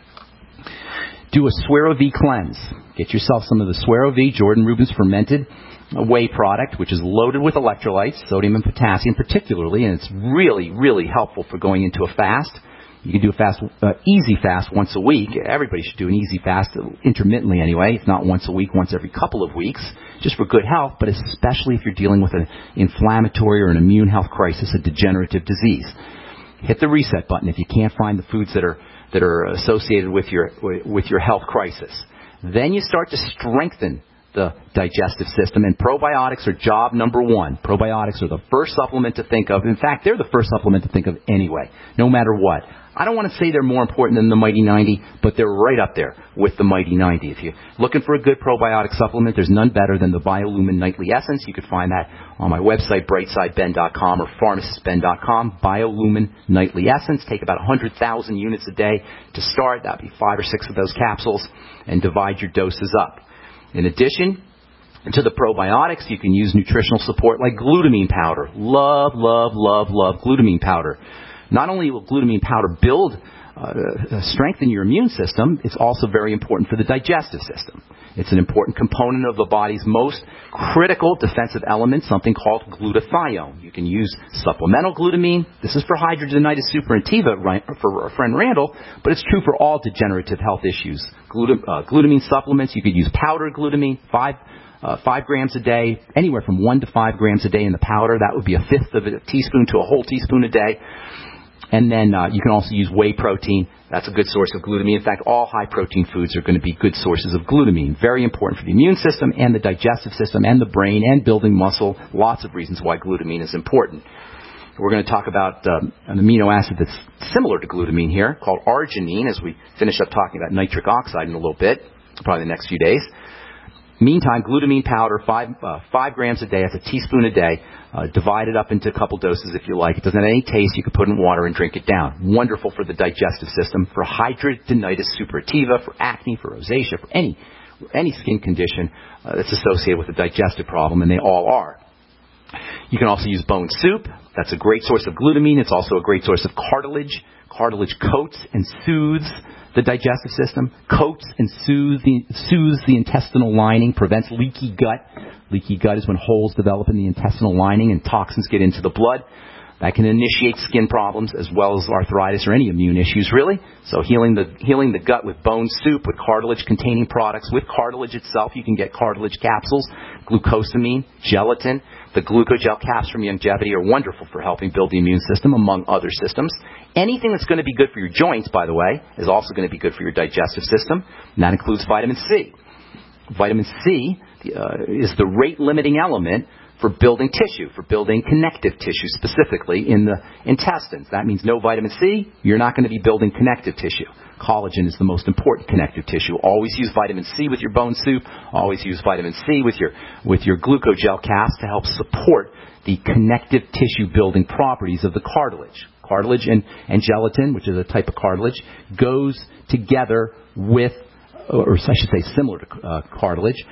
do a Suero V cleanse. Get yourself some of the Suero V, Jordan Rubin's fermented whey product, which is loaded with electrolytes, sodium and potassium particularly, and it's really, really helpful for going into a fast. You can do a easy fast once a week. Everybody should do an easy fast, intermittently anyway, if not once a week, once every couple of weeks, just for good health, but especially if you're dealing with an inflammatory or an immune health crisis, a degenerative disease. Hit the reset button if you can't find the foods that are associated with your health crisis. Then you start to strengthen the digestive system, and probiotics are job number one. Probiotics are the first supplement to think of. In fact, they're the first supplement to think of anyway, no matter what. I don't want to say they're more important than the Mighty 90, but they're right up there with the Mighty 90. If you're looking for a good probiotic supplement, there's none better than the BioLumin Nightly Essence. You can find that on my website, brightsideben.com or pharmacistben.com. BioLumin Nightly Essence. Take about 100,000 units a day to start. That would be 5 or 6 of those capsules, and divide your doses up. In addition to the probiotics, you can use nutritional support like glutamine powder. Love, love, love, love glutamine powder. Not only will glutamine powder strengthen your immune system, it's also very important for the digestive system. It's an important component of the body's most critical defensive element, something called glutathione. You can use supplemental glutamine. This is for hidradenitis suppurativa for our friend Randall, but it's true for all degenerative health issues. Glutamine supplements, you could use powdered glutamine, 5 grams a day, anywhere from 1 to 5 grams a day in the powder. That would be 1/5 of a teaspoon to a whole teaspoon a day. And then you can also use whey protein. That's a good source of glutamine. In fact, all high-protein foods are going to be good sources of glutamine. Very important for the immune system and the digestive system and the brain and building muscle. Lots of reasons why glutamine is important. We're going to talk about an amino acid that's similar to glutamine here, called arginine, as we finish up talking about nitric oxide in a little bit, probably the next few days. Meantime, glutamine powder, 5 grams a day, that's a teaspoon a day. Divide it up into a couple doses if you like. It doesn't have any taste. You can put it in water and drink it down. Wonderful for the digestive system, for hidradenitis suppurativa, for acne, for rosacea, for any skin condition that's associated with a digestive problem, and they all are. You can also use bone soup. That's a great source of glutamine. It's also a great source of cartilage. Cartilage coats and soothes the digestive system, coats and soothes the intestinal lining, prevents leaky gut. Leaky gut is when holes develop in the intestinal lining and toxins get into the blood. That can initiate skin problems as well as arthritis or any immune issues, really. So healing the gut with bone soup, with cartilage-containing products, with cartilage itself. You can get cartilage capsules, glucosamine, gelatin. The glucogel caps from Youngevity are wonderful for helping build the immune system, among other systems. Anything that's going to be good for your joints, by the way, is also going to be good for your digestive system, and that includes vitamin C. Vitamin C is the rate-limiting element for building tissue, for building connective tissue, specifically in the intestines. That means no vitamin C, you're not going to be building connective tissue. Collagen is the most important connective tissue. Always use vitamin C with your bone soup. Always use vitamin C with your glucogel cast to help support the connective tissue building properties of the cartilage. Cartilage and gelatin, which is a type of cartilage, goes together with, or I should say similar to cartilage,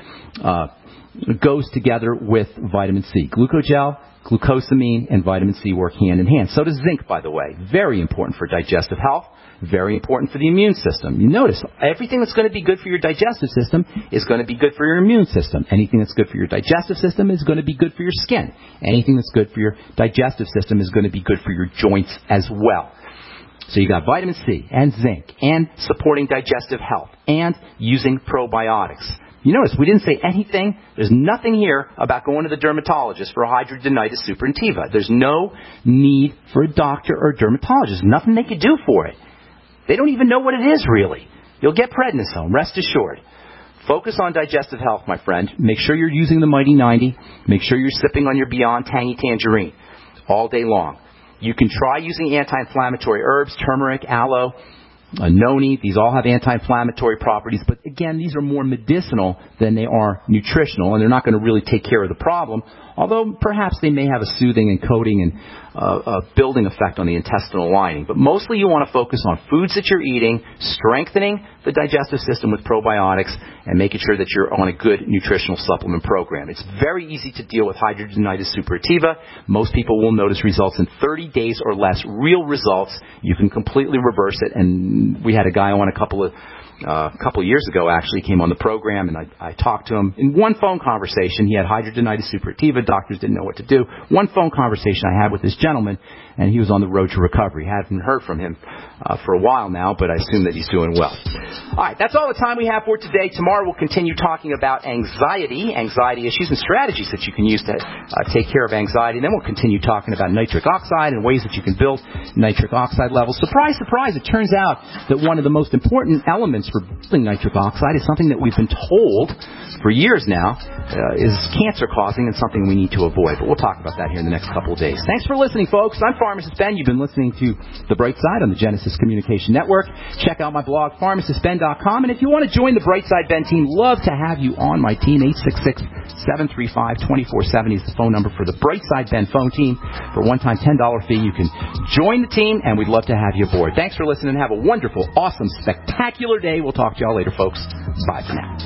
goes together with vitamin C. Glucogel, glucosamine, and vitamin C work hand in hand. So does zinc, by the way. Very important for digestive health. Very important for the immune system. You notice, everything that's going to be good for your digestive system is going to be good for your immune system. Anything that's good for your digestive system is going to be good for your skin. Anything that's good for your digestive system is going to be good for your joints as well. So you got vitamin C and zinc and supporting digestive health and using probiotics. You notice we didn't say anything. There's nothing here about going to the dermatologist for hidradenitis suppurativa. There's no need for a doctor or a dermatologist. Nothing they could do for it. They don't even know what it is, really. You'll get prednisone, rest assured. Focus on digestive health, my friend. Make sure you're using the Mighty 90. Make sure you're sipping on your Beyond Tangy Tangerine all day long. You can try using anti-inflammatory herbs, turmeric, aloe, noni. These all have anti-inflammatory properties. But again, these are more medicinal than they are nutritional, and they're not going to really take care of the problem, although perhaps they may have a soothing and coating and building effect on the intestinal lining. But mostly you want to focus on foods that you're eating, strengthening the digestive system with probiotics, and making sure that you're on a good nutritional supplement program. It's very easy to deal with hidradenitis suppurativa. Most people will notice results in 30 days or less, real results. You can completely reverse it. And we had a guy on a couple of years ago, actually, came on the program, and I talked to him. In one phone conversation, he had hidradenitis suppurativa. Doctors didn't know what to do. One phone conversation I had with this gentleman, and he was on the road to recovery. Haven't heard from him for a while now, but I assume that he's doing well. All right, that's all the time we have for today. Tomorrow we'll continue talking about anxiety issues, and strategies that you can use to take care of anxiety. And then we'll continue talking about nitric oxide and ways that you can build nitric oxide levels. Surprise, surprise, it turns out that one of the most important elements for building nitric oxide is something that we've been told for years now is cancer-causing and something we need to avoid. But we'll talk about that here in the next couple of days. Thanks for listening, folks. I'm Pharmacist Ben. You've been listening to The Bright Side on the Genesis Communication Network. Check out my blog, pharmacistben.com. And if you want to join the Bright Side Ben team, love to have you on my team. 866-735-2470 is the phone number for the Bright Side Ben phone team. For a one-time $10 fee, you can join the team, and we'd love to have you aboard. Thanks for listening. Have a wonderful, awesome, spectacular day. We'll talk to y'all later, folks. Bye for now.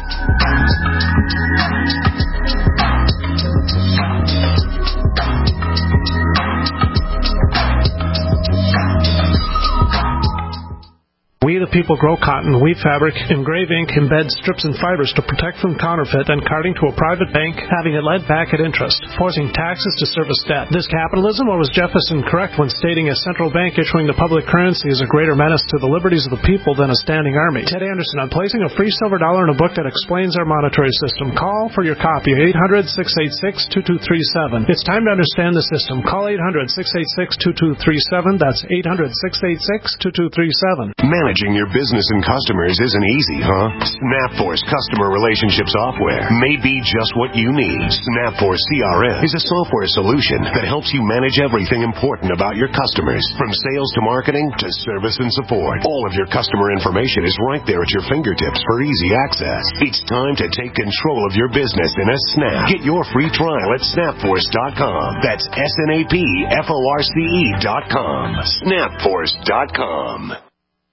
We the people grow cotton, weave fabric, engrave ink, embed strips and fibers to protect from counterfeit and carting to a private bank, having it lent back at interest, forcing taxes to service debt. This capitalism, or was Jefferson correct when stating a central bank issuing the public currency is a greater menace to the liberties of the people than a standing army? Ted Anderson, I'm placing a free silver dollar in a book that explains our monetary system. Call for your copy, 800-686-2237. It's time to understand the system. Call 800-686-2237. That's 800-686-2237. Managing your business and customers isn't easy, huh? SnapForce customer relationship software may be just what you need. SnapForce CRM is a software solution that helps you manage everything important about your customers, from sales to marketing to service and support. All of your customer information is right there at your fingertips for easy access. It's time to take control of your business in a snap. Get your free trial at snapforce.com. That's SNAPFORCE.com. Snapforce.com.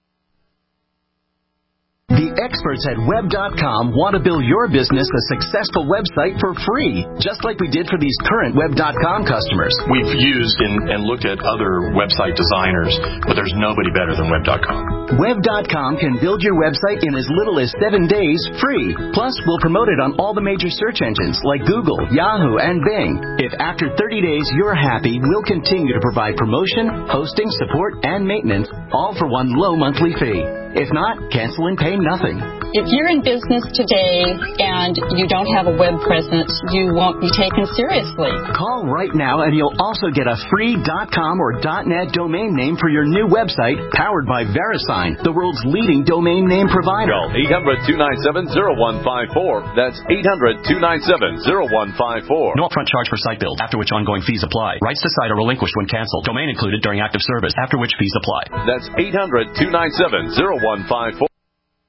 The experts at Web.com want to build your business a successful website for free, just like we did for these current Web.com customers. We've used and looked at other website designers, but there's nobody better than Web.com. Web.com can build your website in as little as 7 days free. Plus, we'll promote it on all the major search engines like Google, Yahoo, and Bing. If after 30 days you're happy, we'll continue to provide promotion, hosting, support, and maintenance, all for one low monthly fee. If not, cancel and pay nothing. If you're in business today and you don't have a web presence, you won't be taken seriously. Call right now and you'll also get a free .com or .net domain name for your new website, powered by VeriSign, the world's leading domain name provider. Call 800-297-0154. That's 800-297-0154. No upfront charge for site build, after which ongoing fees apply. Rights to site are relinquished when canceled. Domain included during active service, after which fees apply. That's 800-297-0154.